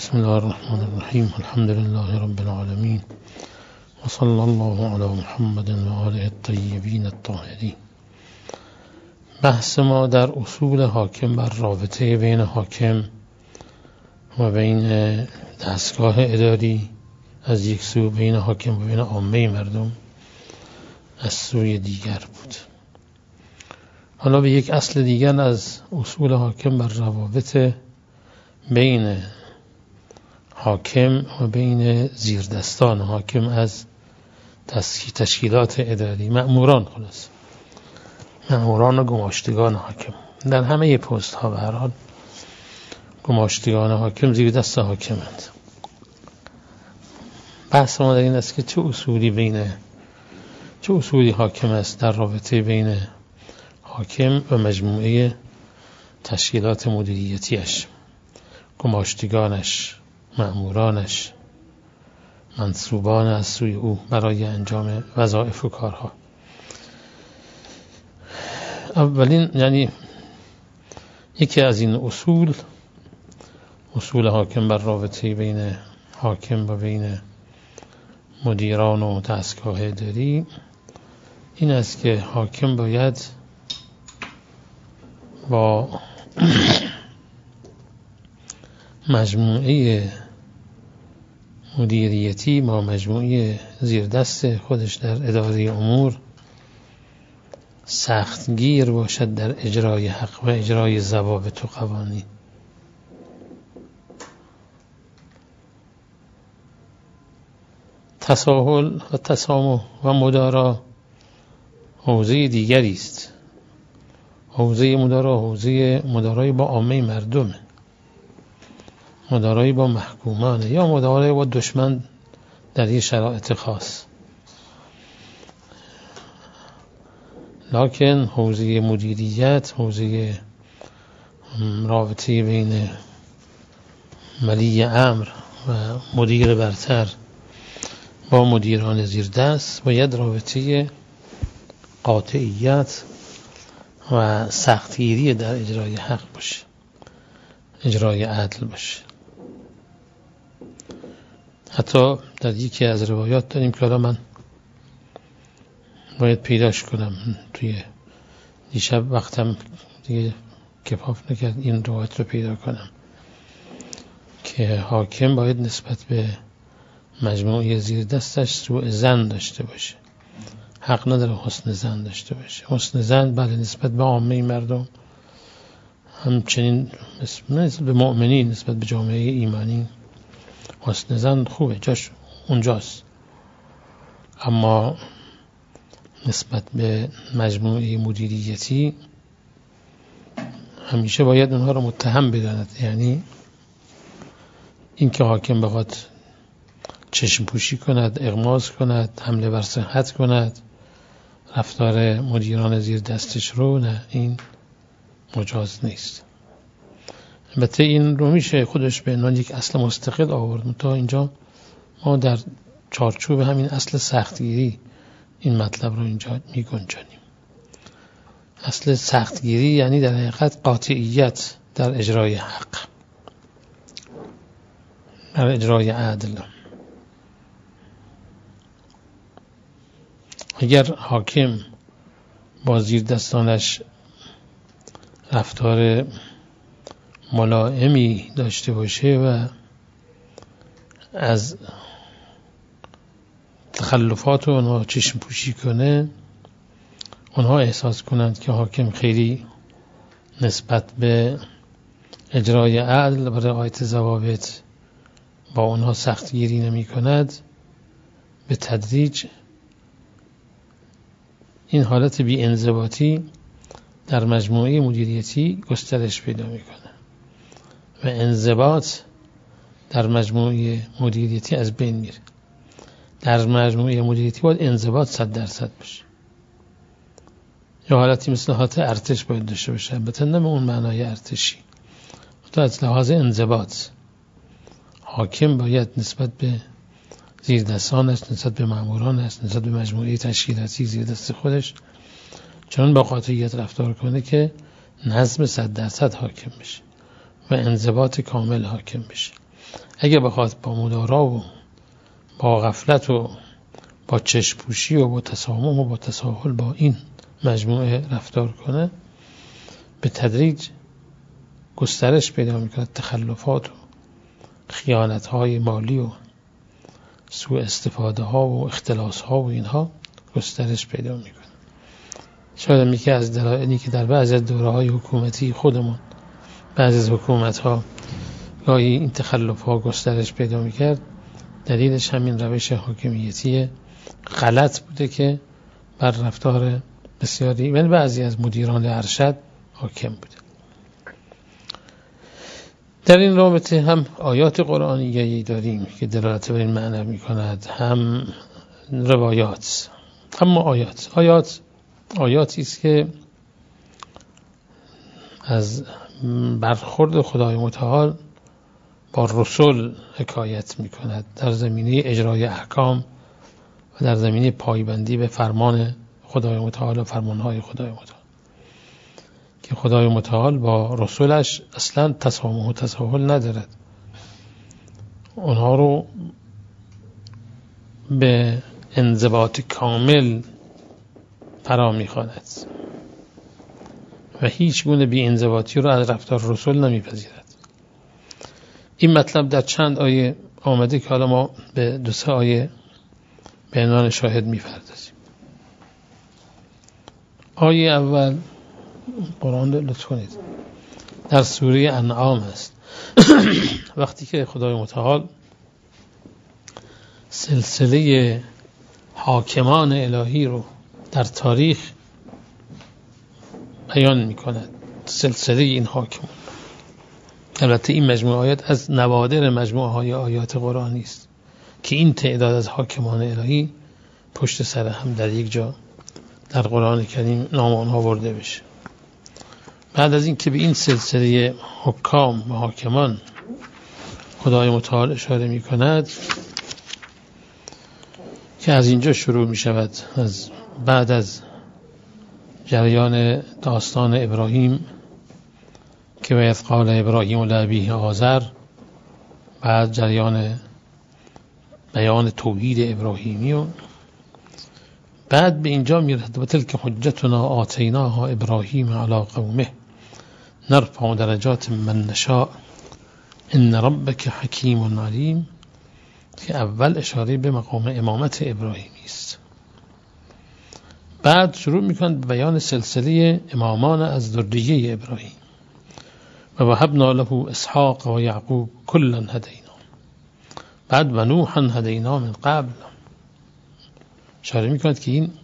بسم الله الرحمن الرحیم. الحمد لله رب العالمین و صلی الله علی محمد و آله الطیبین الطاهرین. بحث ما در اصول حاکم بر رابطه بین حاکم و بین دستگاه اداری از یک سو، بین حاکم و بین عامه مردم از سوی دیگر بود. حالا به یک اصل دیگر از اصول حاکم بر روابط بین حاکم و بین زیردستان حاکم از تشکیلات اداری، مأموران، خلاص مأموران و گماشتگان حاکم در همه پست ها، به هر حال گماشتگان حاکم زیردست حاکمند. بحث ما در این است که چه اصولی حاکم است در رابطه بین حاکم و مجموعه تشکیلات مدیریتیش، گماشتگانش، مأمورانش، منصوبان از سوی او برای انجام وظایف و کارها. اولین، یعنی یکی از این اصول حاکم بر رابطه بین حاکم و بین مدیران و دستگاه اداری این است که حاکم باید با مجموعه مدیریتی، با مجموعه زیردست خودش در اداره امور سختگیر باشد در اجرای حق و اجرای ضوابط و قوانین. تساهل و تسامح و مدارا حوزه دیگری است. حوزه مدارای با عامه مردمه، مدارایی با محکومانه، یا مدارایی با دشمن در یک شرایط خاص. لکن حوزه مدیریت، حوزه رابطه بین ولی امر و مدیر برتر با مدیران زیردست باید رابطه قاطعیت و سختگیری در اجرای حق باشه، اجرای عدل باشه. حتی در یکی از روایات داریم که من باید پیداش کنم، توی دیشب وقتم دیگه کفاف نکرد این روایت رو پیدا کنم، که حاکم باید نسبت به مجموعه زیر دستش سوء ظن داشته باشه، حق نداره حسن ظن داشته باشه. حسن ظن بله نسبت به عامه مردم، همچنین نسبت به مؤمنین، نسبت به جامعه ایمانی حسن ظن خوبه، جاش اونجاست، اما نسبت به مجموعه مدیریتی همیشه باید اونها رو متهم بداند. یعنی اینکه حاکم بخواد چشم پوشی کند، اغماض کند، حمله بر صحت کند رفتار مدیران زیر دستش رو، نه، این مجاز نیست. البته این رو میشه خودش به عنوان یک اصل مستقل آورد، تا اینجا ما در چارچوب همین اصل سختگیری این مطلب رو اینجا میگنجانیم. اصل سختگیری یعنی در حقیقت قاطعیت در اجرای حق، در اجرای عدل. اگر حاکم با زیر دستانش رفتار ملائمی داشته باشه و از تخلفات اونها چشم پوشی کنه، اونها احساس کنند که حاکم خیلی نسبت به اجرای عدل و رعایت ضوابط با اونها سختگیری نمی کند، به تدریج این حالت بی انضباطی در مجموعه مدیریتی گسترش پیدا میکنه و انضباط در مجموعه مدیریتی از بین میره. در مجموعه مدیریتی باید انضباط 100% باشه. یا حالتی مثل حالت ارتش باید داشته باشه، البته نه به اون معنای ارتشی، حتی از لحاظ انضباط حاکم باید نسبت به زیردستانش، نسبت به مامورانش، نسبت به مجموعه تشکیلاتی زیردست خودش چون با قاطعیت رفتار کنه که نظم 100% حاکم بشه و انضباط کامل حاکم بشه. اگه بخواد با مدارا و با غفلت و با چشم‌پوشی و با تسامح و با تساهل با این مجموعه رفتار کنه، به تدریج گسترش پیدا میکنه. تخلفات و خیانت‌های مالی و سوء استفاده ها و اختلاس ها و اینها گسترش پیدا میکنه. شاید میگه از دلایلی که در بعضی از دوره‌های حکومتی خودمون، بعضی از حکومت‌ها گاهی این تخلف‌ها گسترش پیدا میکرد، دلیلش همین روش حاکمیتی غلط بوده که بر رفتار بسیاری یعنی بعضی از مدیران ارشد حاکم بوده. در این رابطه هم آیات قرآنی داریم که دلالت بر این معنی می‌کند، هم روایات. اما آیاتی است که از برخورد خدای متعال با رسول حکایت می‌کند در زمینه اجرای احکام و در زمینه پایبندی به فرمان خدای متعال و فرمانهای خدای متعال، که خدای متعال با رسولش اصلا تسامح و تساهل ندارد، اونها رو به انضباط کامل فرا می‌خواند و هیچ گونه بی انضباطی رو از رفتار رسول نمیپذیرد. این مطلب در چند آیه آمده که حالا ما به 2-3 آیه به عنوان شاهد می‌پردازیم. آیه اول قرآن لطف کنید در سوره انعام است. وقتی که خدای متعال سلسله حاکمان الهی رو در تاریخ بیان می‌کند، سلسله این حاکمان، البته این مجموعه آیات از نوادر مجموعه های آیات قرآنی است که این تعداد از حاکمان الهی پشت سر هم در یک جا در قرآن کریم نام آنها برده بشه. بعد از این که به این سلسله حکام و حاکمان خدای متعال اشاره می کند که از اینجا شروع می شود، از بعد از جریان داستان ابراهیم که و اذ قال ابراهیم لابیه آزر، بعد جریان بیان توحید ابراهیمی و بعد به اینجا میرسد و تلک حجتنا آتیناها ابراهیم علی قومه نرفع درجات من نشاء ان ربک حکیم علیم، که اول اشاره به مقام امامت ابراهیمی است. بعد شروع میکنند به بیان سلسله امامان از ذریه ابراهیم و وهبنا له اسحاق و یعقوب کلا هدینا، بعد و نوحا هدینا من قبل. اشاره میکنند که این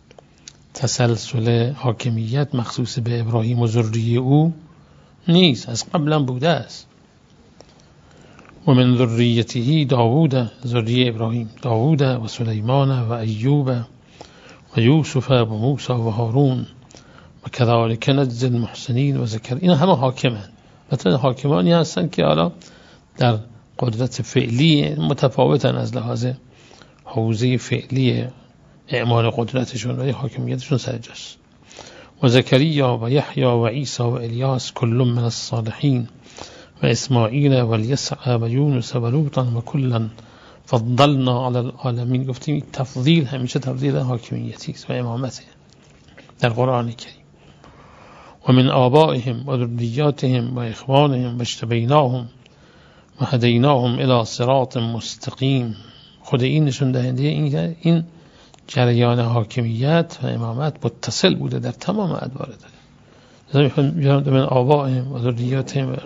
تسلسل حاکمیت مخصوص به ابراهیم و ذریه او نیست، از قبلا بوده است. و من ذریته داوود، ذریه ابراهیم داوود و سلیمان و ایوب و یوسف و موسی و هارون و کذالک نجزی المحسنین و زکریا. اینا همه حاکمان، مثلا حاکمانی هستند که حالا در قدرت فعلی متفاوتن از لحاظ حوزه فعلی اعمال قدرتشون، ولی حاکمیتشون سرجاست. و زکریا و یحیی و عیسی و الیاس کل من الصالحین و اسماعیل و الیسع و یونس و لوطا و کلا فضلنا علی العالمین. گفتیم تفضیل همیشه تفضیل حاکمیتی است و امامته در قرآن کریم. و من آبائهم و ذریاتهم و اخوانهم و اجتبیناهم و هدیناهم الی صراط مستقیم. خود این نشون دهنده این جریان حاکمیت و امامت متصل بوده در تمام ادوار داره. من آبائهم و ذریاتهم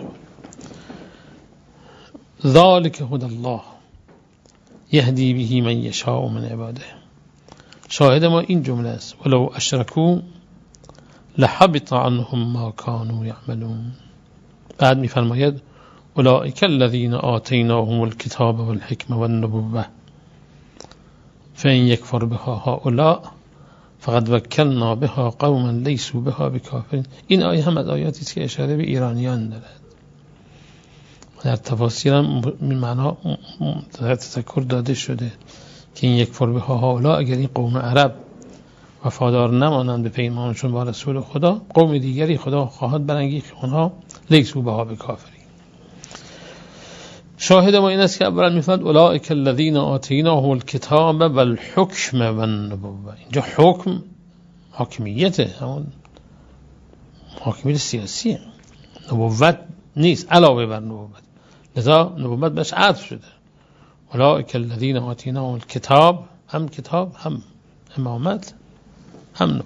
ذالک هدی الله یهدی به من یشاء من عباده. شاهد ما این جمله است، ولو اشرکوا لحبط عنهم ما كانوا يعملون. بعد میفرماید اولئک الذین آتیناهم الکتاب والحکمة والنبوة فإن یکفر بها هؤلاء فقد وکلنا بها قوما لیسوا بها بکافرین. این آیه هم از آیاتی است که اشاره به ایرانیان دارد. در تفاسیر هم این معنا تذکر داده شده که این یکفر بها هؤلاء، اگر این قوم عرب وفادار نمانند به پیمانشون با رسول خدا، قوم دیگری خدا خواهد برانگیخت اونها لیسوا بها بکافرین. شاهد ما این است که اولا میفرماد اولئک الذین آتیناهم الکتاب والحکم والنبوة. اینجا حکم حاکمیته، همون حاکمیت سیاسیه، نبوت نیست علاوه بر نبوت، لذا نبوت بهش عطف شده. اولئک الذین آتیناهم الکتاب، هم کتاب هم امامت هم نبوت.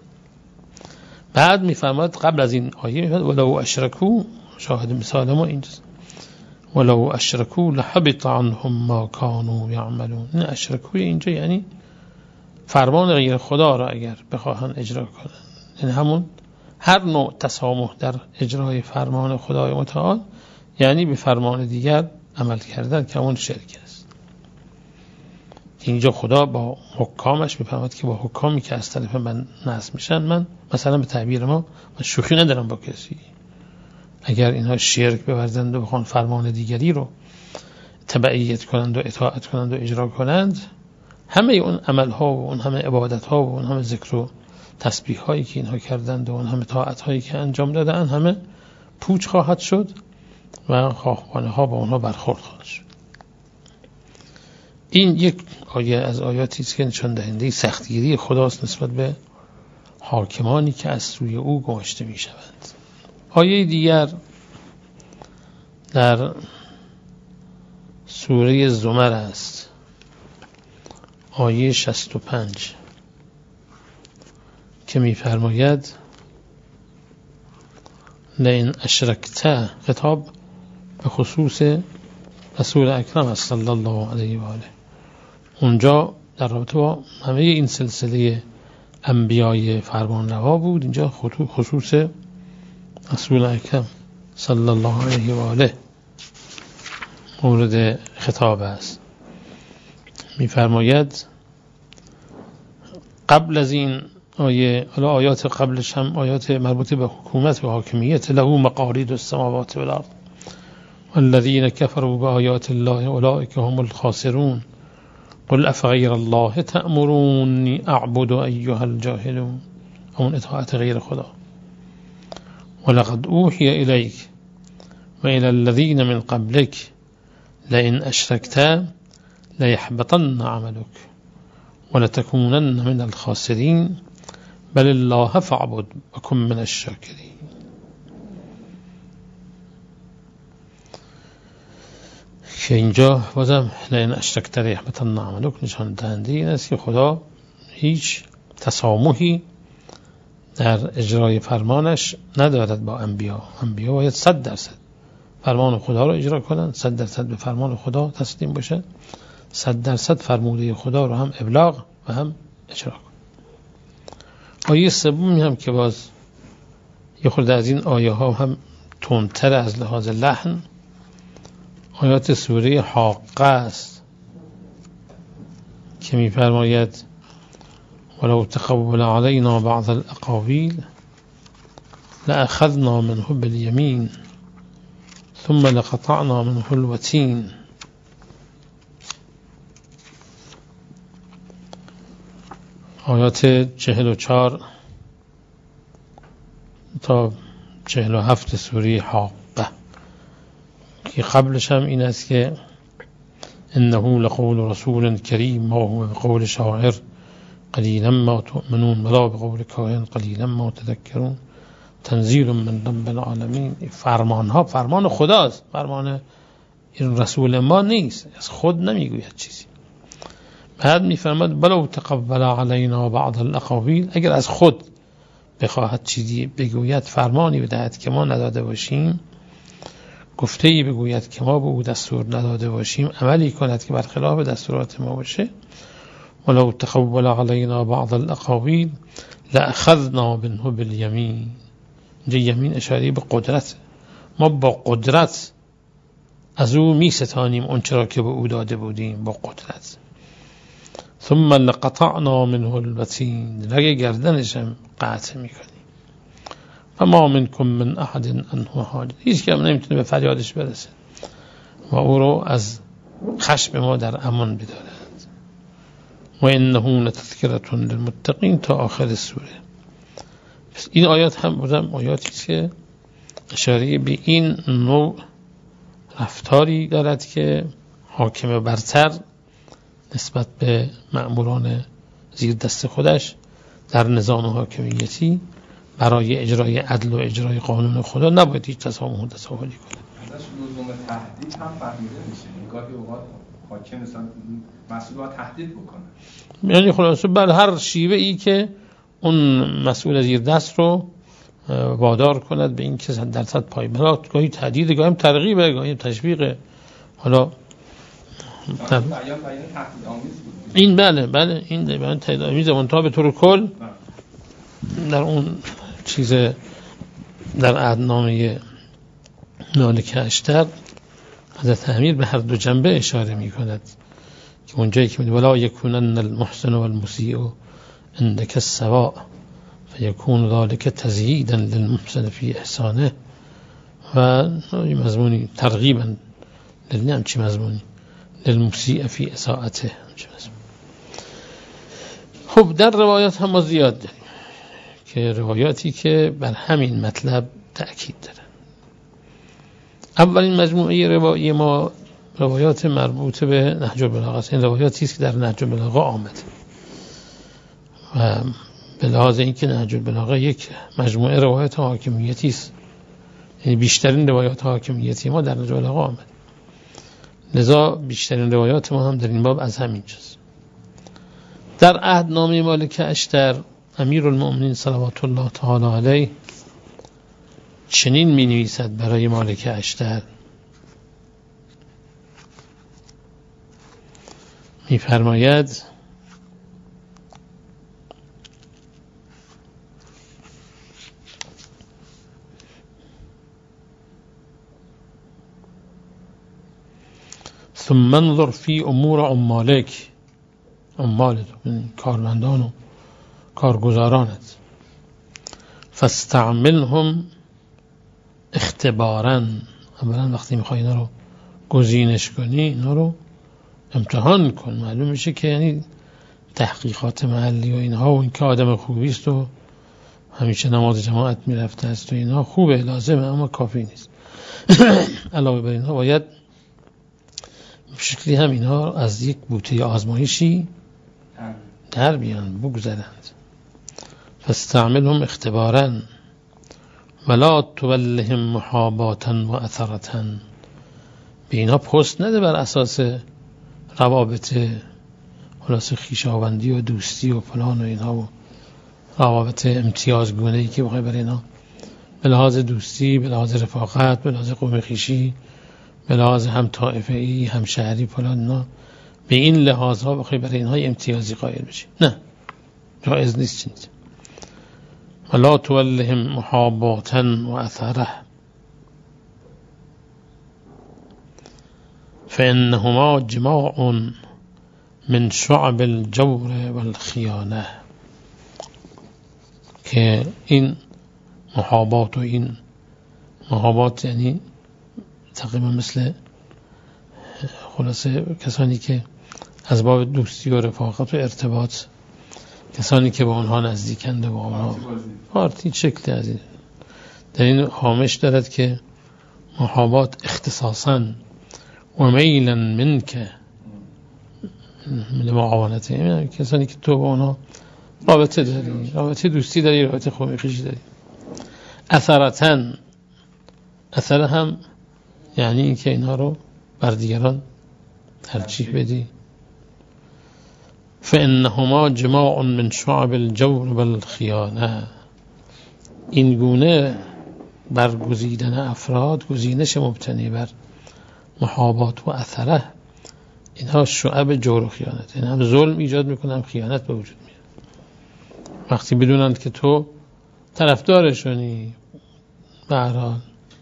بعد میفرماد قبل از این آیه میفرماد ولو اشرکوا، شاهد مثال ما اینجاست، ولو اشرکوا لحبط عنهم ما كانوا یعملون. این اشرکوا اینجا یعنی فرمان غیر خدا را اگر بخواهن اجرا کنند، یعنی همون هر نوع تسامح در اجرای فرمان خدای متعال، یعنی به فرمان دیگر عمل کردن که اون شرک است. اینجا خدا با حکامش میفرماد که با حکامی که از طرف من نصب میشن، من مثلا به تعبیر ما من شوخی ندارم با کسی، اگر اینها شرک بورزند و بخوان فرمان دیگری رو تبعیت کنند و اطاعت کنند و اجرا کنند، همه اون عملها و اون همه عبادتها و اون همه ذکر و تسبیح هایی که اینها کردند و اون همه طاعت هایی که انجام دادند همه پوچ خواهد شد و خواهبانه ها با اونها برخورد خواهد شد. این یک آیه از آیاتی است که نشان دهنده سختگیری خداست نسبت به حاکمانی که از سوی او گماشته می شوند. آیه دیگر در سوره زمر است، آیه 65 که می فرماید لئن اشرکت، خطاب به خصوص رسول اکرم صلی الله علیه و آله. اونجا در رابطه با همه این سلسله انبیای فرمان روا بود، اینجا خصوص رسول اکرم صلی الله علیه و آله مورد خطاب است. می‌فرماید قبل از این آیه، حالا آیات قبلش هم آیات مربوط به حکومت و حاکمیت، له مقالید السماوات والارض والذین کفروا بآیات الله اولئک هم الخاسرون قل افغیر الله تأمرونی اعبد ایها الجاهلون. اون اطاعت غیر خدا. ولقد اوحی الیک و الی الذین من قبلک لئن اشرکت لیحبطن عملک ولتكونن من الخاسرین بل الله فاعبد وکن من الشاکرین. که اینجا بازم لئن اشرکت لیحبطن عملک نشان دهنده این است که خدا هیچ تسامحی در اجرای فرمانش ندارد با انبیا. انبیا باید 100% فرمان خدا را اجرا کنند، 100% به فرمان خدا تسلیم باشند، 100% فرموده خدا رو هم ابلاغ و هم اجرا کنند. آیه سومی هم که باز یه خورده از این آیه ها هم تندتر از لحاظ لحن، آیات سوره حاقه است که می‌فرماید ولو تقول علينا بعض الأقاويل لأخذنا منه باليمين ثم لقطعنا منه الوتين. آیات 44 تا 47 سوره حاقه که قبلش هم این است که انه لقول رسول کریم ما هو بقول شاعر قلیلا ما تؤمنون ولا بقول کاهن قلیلا ما تذکرون تنزیل من رب العالمین. فرمان ها فرمان خداست، فرمان این رسول ما نیست، از خود نمیگوید چیزی. بعد میفرماد بلو تقبل علینا بعض الاقاویل، اگر از خود بخواهد چیزی بگوید، فرمانی بدهد که ما نداده باشیم، گفته‌ای بگوید که ما به او دستور نداده باشیم، عملی کند که برخلاف دستورات ما باشه، ولو تقبل علینا بعض الاقاویل لأخذنا منه بالیمین. اینجا یمین اشاره به قدرت، ما با قدرت از او می ستانیم اون چرا که به او داده بودیم با قدرت. ثم لقطعنا منه الوتین، لگه گردنش هم قطع میکنیم. فما منکم من احد انه حاجز، هیچ که هم نمیتونه به فریادش برسه و او رو از خشم ما در امان بدارد. و انه لتذکرة للمتقین تا آخر سوره. این آیات هم بودم آیاتی که اشاره به این نوع رفتاری دارد که حاکم برتر نسبت به مأموران زیر دست خودش در نظام حاکمیتی برای اجرای عدل و اجرای قانون خدا نباید هیچ تسامح و تساهلی کنه. ازش لزوم تهدید هم فهمیده میشه. گاهی اوقات حاکم مثلا مسئول باید تهدید بکنه. یعنی خلاصه بر هر شیوه ای که اون مسئول زیر دست رو وادار کند به این که در سطح پایین، گاهی تهدید، گاهی ترغیب، گاهی تشویق. حالا این بله این بیان تهدید آمیز منتها به طور کل در اون چیز در عهدنامه مالک اشتر حضرت امیر به هر دو جنبه اشاره می کند که اونجایی که میگه ولا یکونن المحسن والمسیء عندك السواء فیکون ذلك تزییدا للمحسن فی احسانه و این مضمونی ترغیبا همچی مضمونی للمسیء فی اساءته. خب در روایات هم ما زیاد داریم که روایاتی که بر همین مطلب تأکید دارن. اولین مجموعه روایی ما روایات مربوط به نهج البلاغه است. این روایاتی است که در نهج البلاغه آمده و به لحاظ اینکه نهج البلاغه یک مجموعه روایات حاکمیتی است، یعنی بیشترین روایات حاکمیتی ما در نهج البلاغه آمده، لذا بیشترین روایات ما هم در این باب از همین جاست. در عهدنامه مالک اشتر امیرالمؤمنین صلوات الله تعالی علیه چنین می نویسد برای مالک اشتر، می فرماید ثم انظر فی امور عمالک، عمالت کارمندان و کارگزارانت، فاستعملهم اختبارا، اولا وقتی میخوای اینا رو گزینش کنی اینا رو امتحان کن، معلوم میشه که یعنی تحقیقات محلی و اینها و این که آدم خوبی است و همیشه نماز جماعت میرفته است و اینها خوبه، لازمه، اما کافی نیست. علاوه بر اینها باید شکلی هم اینها از یک بوته آزمایشی در بیان بگذرند. فاستعملهم اختبارا ولا تولهم محاباتا و اثرتا، به اینا پست نده بر اساس روابط خلاص خویشاوندی و دوستی و فلان و اینها و روابط امتیازگونه‌ای که بخوای برای اینا به لحاظ دوستی، به لحاظ رفاقت، به لحاظ قوم خویشی، به لحاظ هم طائفه‌ای، هم شهری فلان، نه به این لحاظ ها بخوای برای اینها امتیازی قائل بشی، نه، جایز نیست. چیز ولا تولهم محاباتا و اثره فانهما جماع من شعب الجور والخیانه، که این محابات و این محابات یعنی تقریبا مثل خلاصه کسانی که از باب دوستی و رفاقت و ارتباط، کسانی که با آنها نزدیکند و با آنها پارتی شکل از این در این خامش دارد که محابات اختصاصا و میلا منک لمعاونته، یعنی کسانی که تو با آنها رابطه داری، رابطه دوستی داری، رابطه قومی خویشی داری. اثرتا، اثر هم یعنی این که اینها رو بر دیگران ترجیح بدی. فانهما جماع من شعب الجور والخیانه، این گونه برگزیدن افراد، گزینش مبتنی بر محابات و اثره، اینها شعب جور و خیانت، این هم ظلم ایجاد میکنن، خیانت به وجود میاد. وقتی بدونند که تو طرفدارشونی، به هر حال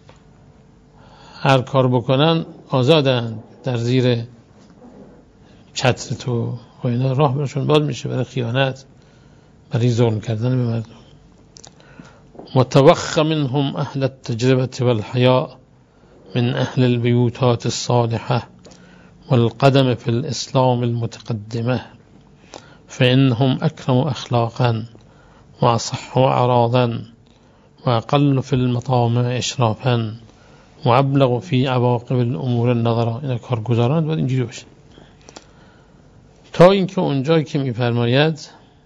هر کار بکنن آزادن در زیر چتر تو و اینا، راه برشون باز میشه برای خیانت، برای ظلم کردن به مردم. متوخ منهم اهل التجربه والحیاء من اهل البیوتات الصالحه والقدم في الاسلام المتقدمه فانهم اكرم اخلاقا واصح اعراضا واقل في المطامع اشرافا وابلغ فی عواقب الامور النظرا، اینا کارگزاران باید اینجوری باشه. تا اینکه اونجایی که میفرماید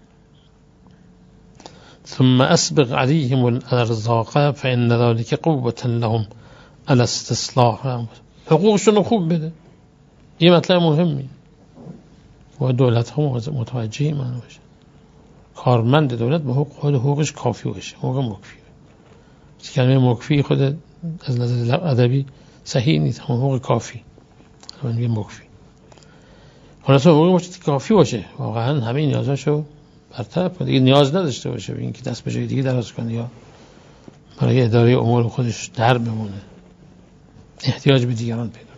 ثم اسبغ علیهم الارزاق فان ذلك قوة لهم على استصلاح، حقوقشون رو خوب بده. این مطلب مهمی و دولت ها متوجه این معنی باشه. کارمند دولت به حقوقش کافی باشه، حقوق مکفی. کلمه مکفی خود از نظر ادبی صحیح نیست، هم حقوق کافی. من میگم مکفی. خلاص حقوق باشه کافی باشه، واقعا همه نیازاشو برطرف کنه، دیگه نیاز نداشته باشه به اینکه دست به جای دیگه دراز کنه یا برای اداره امور خودش در بمونه، احتیاج به دیگران پیدا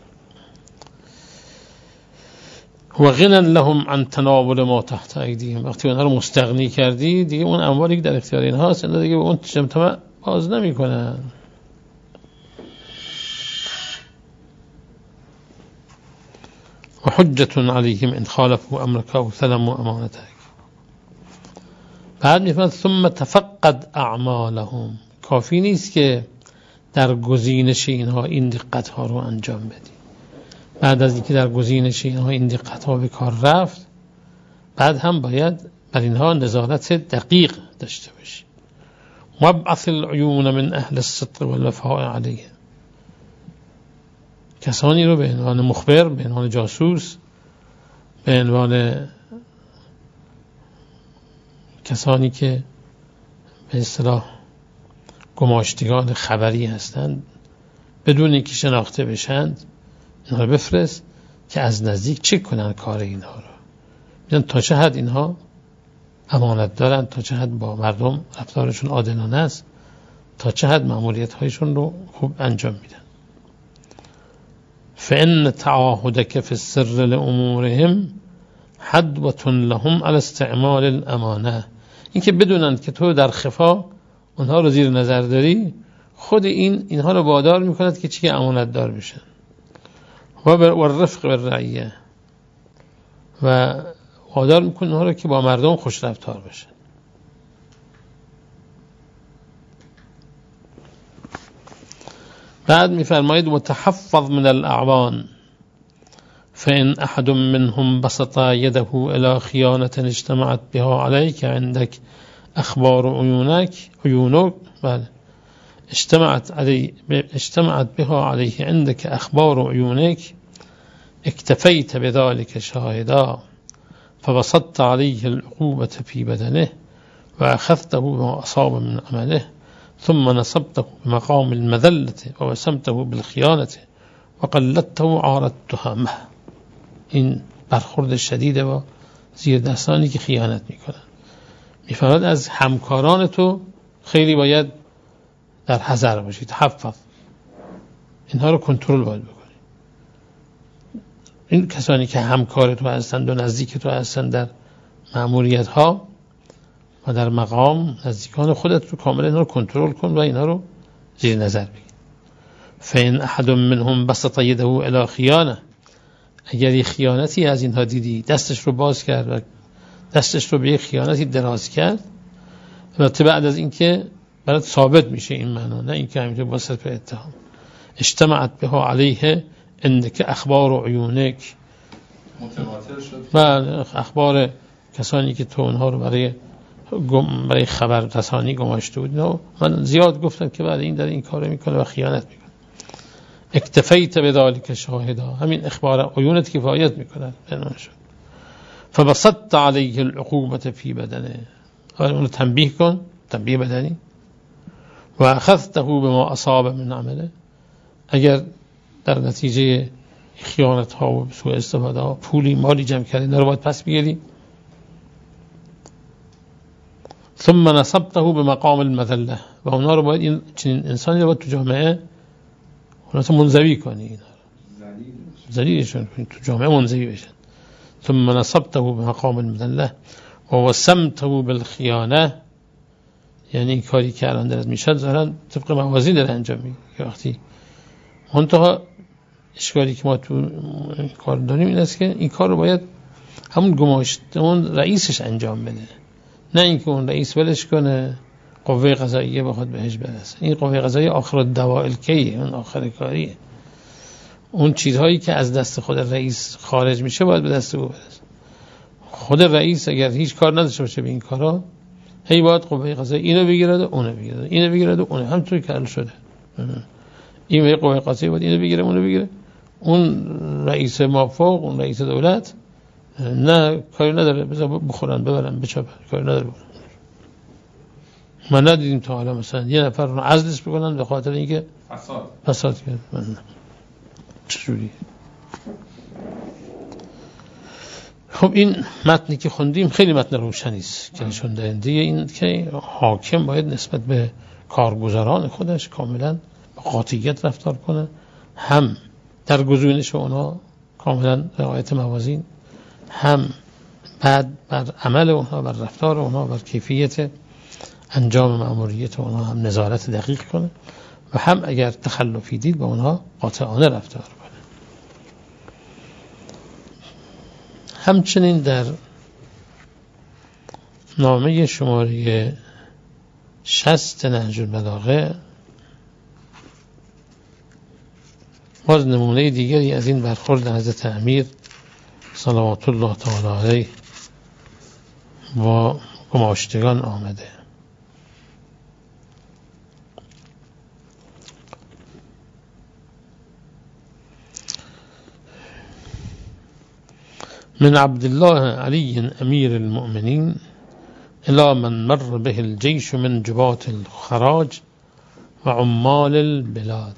و غنى لهم عن تناول ما تحت ایدیهم. وقتی اونها رو مستغنی کردی دیگه اون اموالی که در اختیار اینها هست اینا دیگه به اون طمع باز نمیکنن. و حجة علیهم ان خالفوا امرك او ظلموا امانتك. بعد میفرماید ثم تفقد اعمالهم، کافی نیست که در گزینش اینها این دقت ها رو انجام بدی. بعد از اینکه در گزینش اینها این دقت ها به کار رفت، بعد هم باید بر اینها نظارت دقیق داشته باشی. وابعث العیون من اهل الصدق والوفاء علیه، کسانی رو به عنوان مخبر، به عنوان جاسوس، به عنوان کسانی که به اصطلاح گماشتگان خبری هستند بدون اینکه شناخته بشند اینها رو بفرست که از نزدیک چک کنن کار اینها رو، ببینن تا چه حد اینها امانت دارن، تا چه حد با مردم رفتارشون عادلانه است، تا چه حد مأموریت هایشون رو خوب انجام میدن. فإن تعاهدك في السر لأمورهم حدوة لهم على استعمال الامانه، این که بدونن که تو در خفا اونها رو زیر نظر داری، خود اینها رو وادار میکند که چی امانت دار بشن. و رفق بالرعیه، و وادار میکنه اونها رو که با مردم خوش رفتار بشن. بعد میفرماید متحفظ من الاعوان فإن أحد منهم بسط يده إلى خيانة اجتمعت بها عليك عندك أخبار عيونك اجتمعت بها عليه عندك أخبار عيونك اكتفيت بذلك شاهدا فبسطت عليه العقوبة في بدنه وأخذته بما أصاب من عمله ثم نصبته بمقام المذلة ووسمته بالخيانة وقلدته عار التهمة. این برخورد شدیده با زیر دستانی که خیانت میکنن. میفرماید از همکاران تو خیلی باید در حذر باشید، تحفظ، اینها رو کنترل باید بکنید. این کسانی که همکار تو هستند و نزدیک تو هستند در مأموریت ها و در مقام، نزدیکان خودت رو کاملا اینها رو کنترل کن و اینها رو زیر نظر بگیر. فإن أحد منهم بسط يده إلى خيانة، اگر یک خیانتی از اینها دیدی دستش رو باز کرد و دستش رو به یک خیانتی دراز کرد، البته بعد از اینکه برات ثابت میشه این معنا، نه اینکه همینطور با صرف اتهام. اجتمعت بها علیه عندك اخبار عیونک، متواتر شد. بله، اخبار کسانی که تو اونها رو برای خبر رسانی گماشته بود. من زیاد گفتم که بعد این در این کارو میکنه و خیانت میکنه. اکتفیت بذلك شاهدا، همین اخبار عیونت کفایت میکنه. فبسطت علیه العقوبة فی بدنه، اون رو تنبیه کن، تنبیه بدنی. و اخذته بما اصاب من عمله، اگر در نتیجه خیانت ها و سوء استفاده ها پولی مالی جمع کردی، اینا رو باید پس بگیری. ثم نصبته بمقام المذله، و اونا رو باید، این چنین انسانی رو باید تو جامعه منزوی کنی، ذلیلشون کنی، تو جامعه منزوی بشن. ثم نصبته بمقام المذله و وسمته بالخیانه، یعنی این کاری که الان درست میشد ظاهرا طبق موازین داره انجام میگه که وقتی منتها اشکالی که ما تو کار داریم این است که این کار رو باید همون گماشته اون رئیسش انجام بده، نه اینکه اون رئیس ولش کنه، قوه قضاییه بخواد بهش برسه. این قوه قضاییه آخر الدوائر کیه، اون آخر کاریه. اون چیزهایی که از دست خود رئیس خارج میشه باید به دست او برسه. خود رئیس اگر هیچ کار نداشته باشه به این کارا، هی باید قوه قضاییه اینو بگیره و اونو بگیره، اینو بگیره و اونو، همونطوری که حل شده. این قوه قضاییه باید اینو بگیره اونو بگیره. اون رئیس مافوق، اون رئیس دولت نه کاری نداره، بذار بخورن ببرن بچپن، کاری نداره. ما ندیدیم تا حالا مثلا یه نفر رو عزلش بکنن به خاطر اینکه فساد کرد. چجوری؟ خب این متنی که خوندیم خیلی متن روشنی است که نشون دهنده این که حاکم باید نسبت به کارگزاران خودش کاملا با قاطعیت رفتار کنه، هم در گزینش اونها کاملا رعایت موازین، هم بعد بر عمل اونها، بر رفتار اونها، بر کیفیت انجام مأموریت اونها هم نظارت دقیق کنه و هم اگر تخلفی دید با اونها قاطعانه رفتار کنه. همچنین در نامه شماره 60 نهج البلاغه باز نمونه دیگری از این برخورد حضرت امیر صلوات الله تعالی علیه با گماشتگان آمده. من عبد الله علي أمير المؤمنين إلى من مر به الجيش من جبات الخراج وعمال البلاد.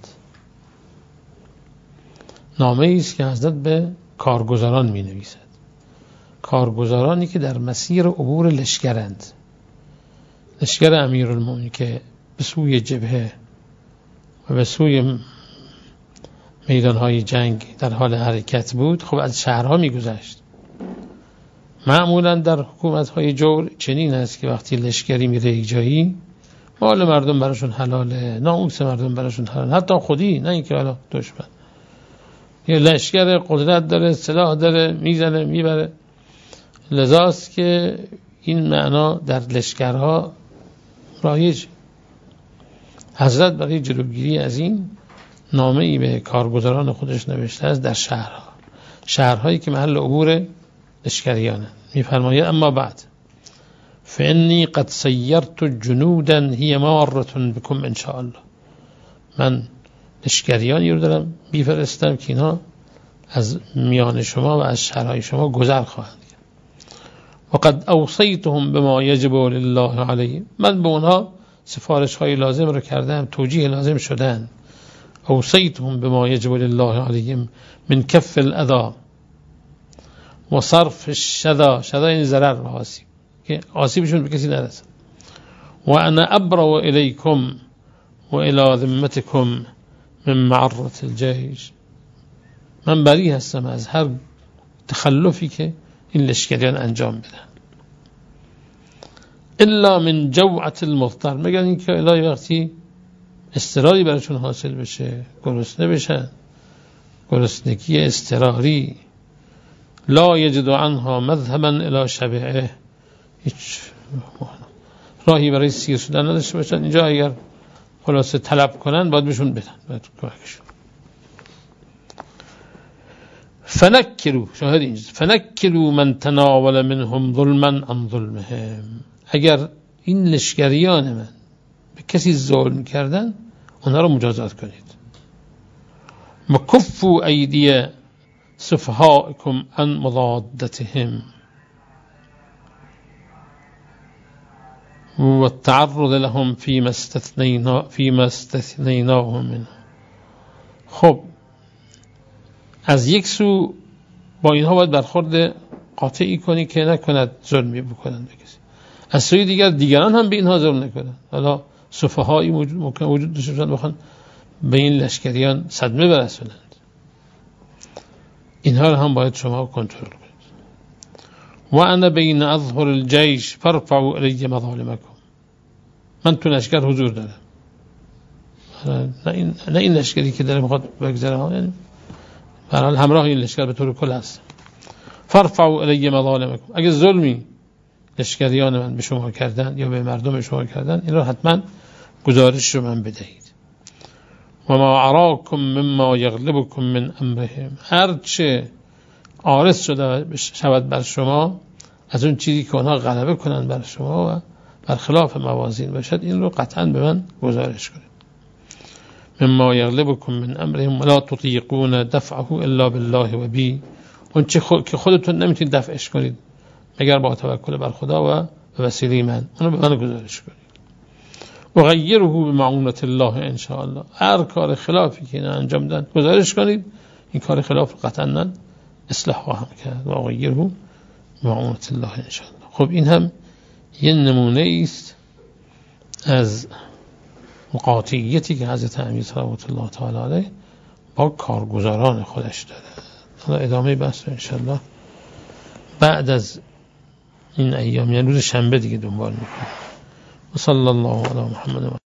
نامه است که حضرت به کارگزاران می نویسد، کارگزارانی که در مسیر عبور لشکرند، لشکر امیرالمؤمنین که به سوی جبهه و به سوی میدانهای جنگ در حال حرکت بود. خب از شهرها می گذشت. معمولا در حکومت‌های جور چنین است که وقتی لشکری میره یک جایی، مال مردم براشون حلاله، ناموس مردم براشون حلاله، حتی خودی، نه اینکه حالا دشمن. یه لشکر قدرت داره، سلاح داره، میزنه میبره. لذاست که این معنا در لشکرها رایج. حضرت برای جلوگیری از این نامه‌ای به کارگزاران خودش نوشته است در شهرها، شهرهایی که محل عبور لشکریانه. میفرماید اما بعد فإني قد سيرت جنودا هي مارة بكم ان شاء الله. من لشکریانی رو دارم میفرستم که اینها از میان شما و از شهرهای شما گذر خواهند کرد. وقد اوصيتهم بما يجب لله عليه. من به اونها سفارش های لازم رو کردم، توجیه لازم شدن. اوصيتهم بما يجب لله عليهم من كف الاذى و صرف الشدا. شدا این ضرر و آسیب، که آسیبشون به کسی نرسه. و انا ابرأ الیکم و الی ذمتکم من معرة الجیش. من بری هستم از هر تخلفی که این لشکریان انجام بدن. الا من جوعة المضطر، مگر اینکه الهی وقتی اضطراری براشون حاصل بشه، گرسنه بشن، گرسنگی اضطراری، لا یجد عنها مذهبا الی شبعه، هیچ راهی برای سیر شدن نداشته باشن، اینجا اگر خلاصه طلب کنن باید بهشون بدن، باید کمکشون. فنکلوا، شاهد اینجا، فنکلوا من تناول منهم ظلما عن ظلمهم. اگر این لشکریان من به کسی ظلم کردن، اونها رو مجازات کنید. مکفوا ایدی سفهائکم عن مضادتهم و التعرض لهم فيما استثنيناه منه. خب از یک سو با اینها باید برخورد قاطعی کنی که نکند ظلمی بکنند به کسی، از سوی دیگران هم به اینها ظلم نکنند. حالا سفهایی ممکن وجود داشته باشند بخوان به این لشکریان صدمه برسونند، اینها رو هم باید شما کنترل کنید. و انا بین اظهر الجیش فارفعوا الی مظالمکم. من تو لشکر حضور دارم، نه این لشکری که داره میخواد بگذره، یعنی برحال همراه این لشکر به طور کل هست. فارفعوا الی مظالمکم. اگه ظلمی لشکریان من به شما کردن یا به مردم شما کردن، این را حتما گزارش رو من بدهید. و ما اراکم مما یغلبکم من امرهم، هرچه عارض شده شود بر شما از اون چیزی که آنها غلبه کنند بر شما و برخلاف موازین باشد، این رو قطعا به من گزارش کنید. مما یغلبکم من امرهم ولا تطیقون دفعه الا بالله و بی، اون چه که خودتون نمیتونید دفعش کنید مگر با توکل بر خدا و به وسیله من، اونو به من گزارش کنید. و غیره بمعونة الله ان شاء الله، هر کار خلافی که انجام دادن گزارش کنید، این کار خلاف قطعا من اصلاح خواهم کرد. و غیره بمعونة الله ان شاء الله. خب این هم یه نمونه است از مقاطعیتی که حضرت امیر صلوات الله تعالی علیه با کارگزاران خودش داره. حالا ادامه بحث رو انشاءالله بعد از این ایام، یعنی روز شنبه دیگه دنبال میکنه. و صلی الله علی محمد